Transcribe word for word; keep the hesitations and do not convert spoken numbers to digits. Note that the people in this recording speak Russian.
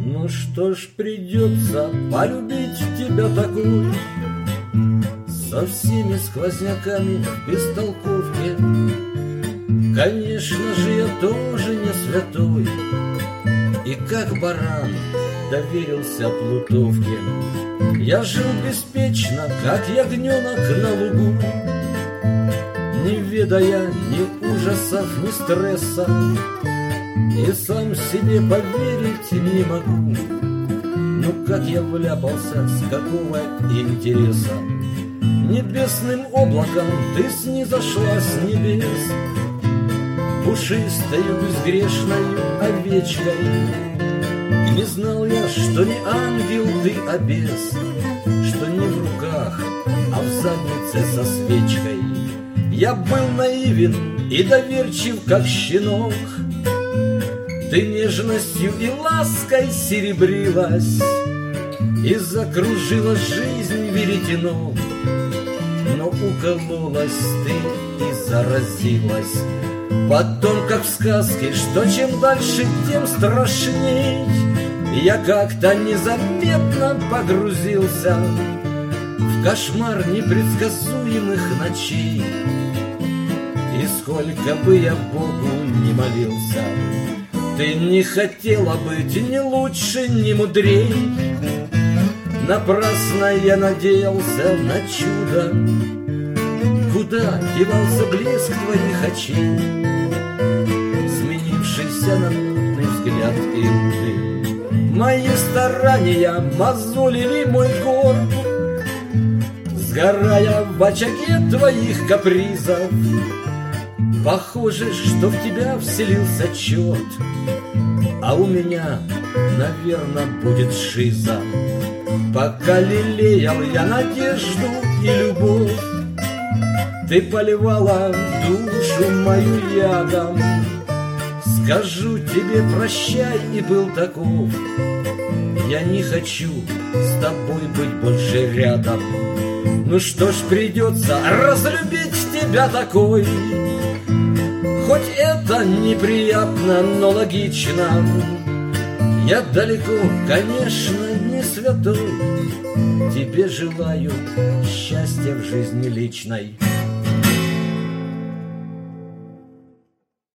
Ну что ж, придется полюбить тебя такой, со всеми сквозняками в бестолковке. Конечно же, я тоже не святой, и как баран доверился плутовке. Я жил беспечно, как ягненок на лугу, не ведая ни ужасов, ни стресса, и сам себе поверить не могу. Ну как я вляпался, с какого интереса? Небесным облаком ты снизошла с небес, пушистою безгрешною овечкой. Не знал я, что не ангел ты, а бес, что не в руках, а в заднице со свечкой. Я был наивен и доверчив, как щенок, ты нежностью и лаской серебрилась и закружила жизнь веретено. Но укололась ты и заразилась потом, как в сказке, что чем дальше, тем страшней. Я как-то незаметно погрузился в кошмар непредсказуемых ночей. И сколько бы я Богу не молился, ты не хотела быть ни лучше, ни мудрей. Напрасно я надеялся на чудо. Куда девался блеск твоих очей, сменившийся на мутный взгляд Иуды? Мои старания мозолили мой горб, сгорая в очаге твоих капризов. Похоже, что в тебя вселился черт, а у меня, наверное, будет шиза. Пока лелеял я надежду и любовь, ты поливала душу мою ядом. Скажу тебе прощай, и был таков. Я не хочу с тобой быть больше рядом. Ну что ж, придется разлюбить тебя такой. Хоть это неприятно, но логично. Я далеко, конечно, не святой. Тебе желаю счастья в жизни личной.